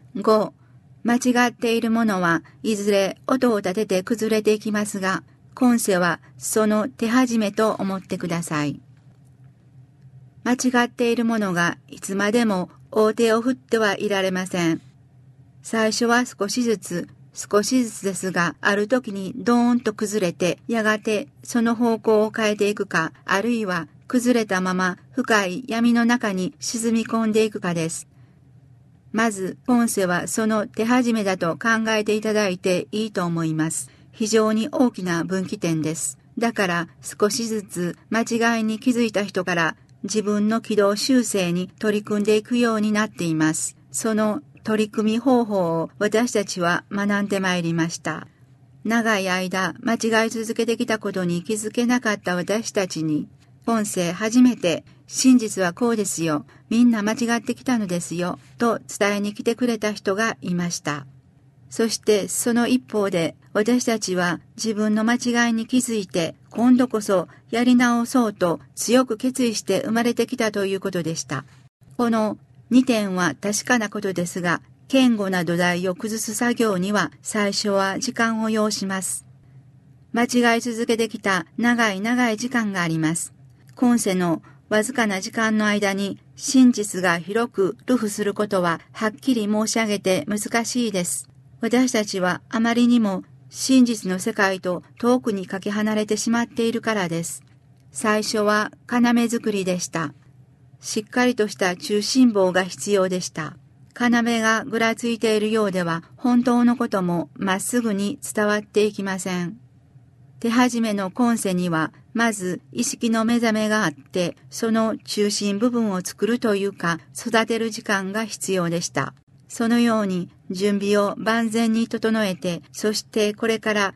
5、間違っているものはいずれ音を立てて崩れていきますが、今世はその手始めと思ってください。間違っているものがいつまでも大手を振ってはいられません。最初は少しずつですが、ある時にドーンと崩れて、やがてその方向を変えていくか、あるいは崩れたまま深い闇の中に沈み込んでいくかです。まず、今世はその手始めだと考えていただいていいと思います。非常に大きな分岐点です。だから少しずつ間違いに気づいた人から自分の軌道修正に取り組んでいくようになっています。その取り組み方法を私たちは学んでまいりました。長い間間違い続けてきたことに気づけなかった私たちに、今世初めて真実はこうですよ、みんな間違ってきたのですよ、と伝えに来てくれた人がいました。そしてその一方で私たちは自分の間違いに気づいて今度こそやり直そうと強く決意して生まれてきたということでした。この2点は確かなことですが、堅固な土台を崩す作業には最初は時間を要します。間違い続けてきた長い時間があります。今世のわずかな時間の間に真実が広く流布することははっきり申し上げて難しいです。私たちはあまりにも真実の世界と遠くにかけ離れてしまっているからです。最初は要作りでした。しっかりとした中心棒が必要でした。要がぐらついているようでは本当のこともまっすぐに伝わっていきません。手始めの今世にはまず意識の目覚めがあって、その中心部分を作るというか育てる時間が必要でした。そのように準備を万全に整えて、そしてこれから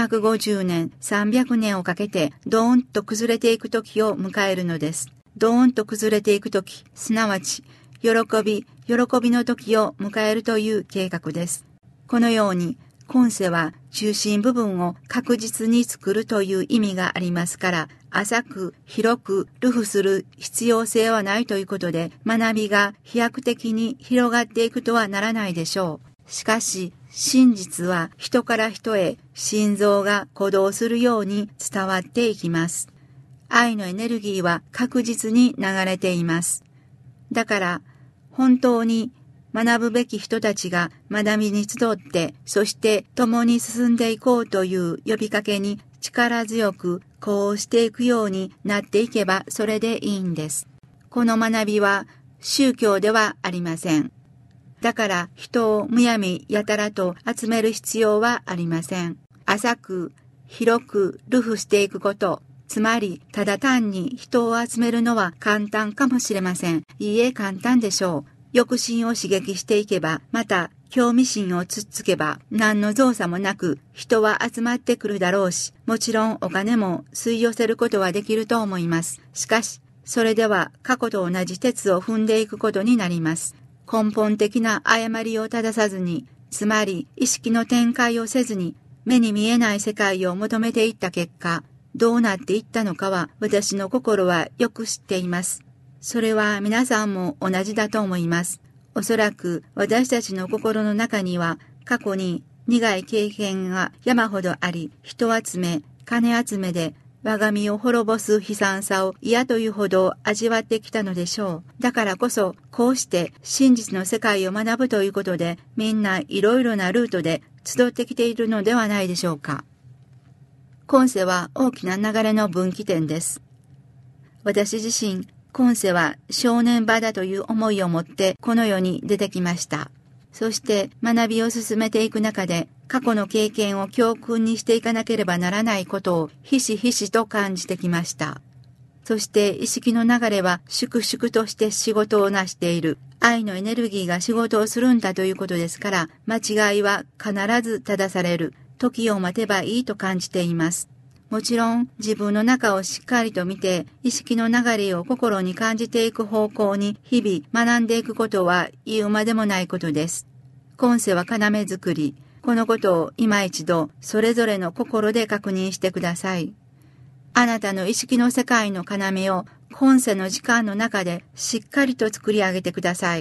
250年、300年をかけてドーンと崩れていく時を迎えるのです。ドーンと崩れていく時、すなわち喜びの時を迎えるという計画です。このように今世は中心部分を確実に作るという意味がありますから、浅く広く流布する必要性はないということで、学びが飛躍的に広がっていくとはならないでしょう。しかし真実は人から人へ心臓が鼓動するように伝わっていきます。愛のエネルギーは確実に流れています。だから本当に学ぶべき人たちが学びに集って、そして共に進んでいこうという呼びかけに力強くこうしていくようになっていけばそれでいいんです。この学びは宗教ではありません。だから人をむやみやたらと集める必要はありません。浅く広く流布していくこと、つまりただ単に人を集めるのは簡単かもしれません。いいえ、簡単でしょう。欲心を刺激していけば、また興味心をつっつけば、何の造作もなく人は集まってくるだろうし、もちろんお金も吸い寄せることはできると思います。しかし、それでは過去と同じ鉄を踏んでいくことになります。根本的な誤りを正さずに、つまり意識の展開をせずに、目に見えない世界を求めていった結果、どうなっていったのかは私の心はよく知っています。それは皆さんも同じだと思います。おそらく私たちの心の中には過去に苦い経験が山ほどあり、人集め、金集めで我が身を滅ぼす悲惨さを嫌というほど味わってきたのでしょう。だからこそこうして真実の世界を学ぶということで、みんないろいろなルートで集ってきているのではないでしょうか。今世は大きな流れの分岐点です。私自身、今世は正念場だという思いを持ってこの世に出てきました。そして学びを進めていく中で、過去の経験を教訓にしていかなければならないことをひしひしと感じてきました。そして意識の流れは粛々として仕事をなしている。愛のエネルギーが仕事をするんだということですから、間違いは必ず正される。時を待てばいいと感じています。もちろん自分の中をしっかりと見て、意識の流れを心に感じていく方向に日々学んでいくことは言うまでもないことです。今世は要づくり、このことを今一度それぞれの心で確認してください。あなたの意識の世界の要を今世の時間の中でしっかりと作り上げてください。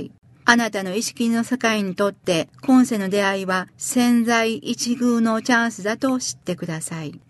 あなたの意識の世界にとって今世の出会いは千載一遇のチャンスだと知ってください。